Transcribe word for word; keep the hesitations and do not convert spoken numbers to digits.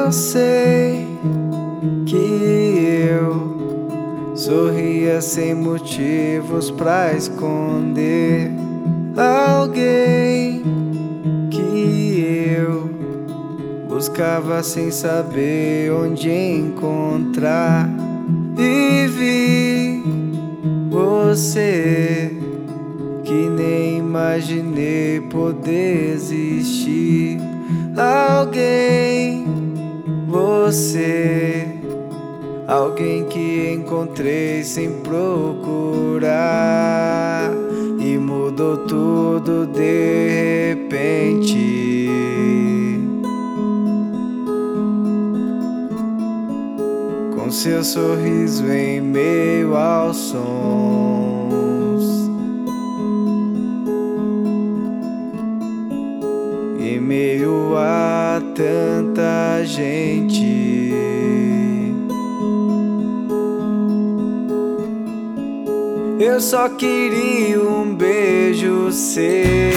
Eu sei que eu sorria sem motivos pra esconder alguém que eu buscava sem saber onde encontrar. E vi você que nem imaginei poder existir. Alguém, você, alguém que encontrei sem procurar e mudou tudo de repente. Com seu sorriso em meio aos sons, em meio a tanta gente. Eu só queria um beijo seu,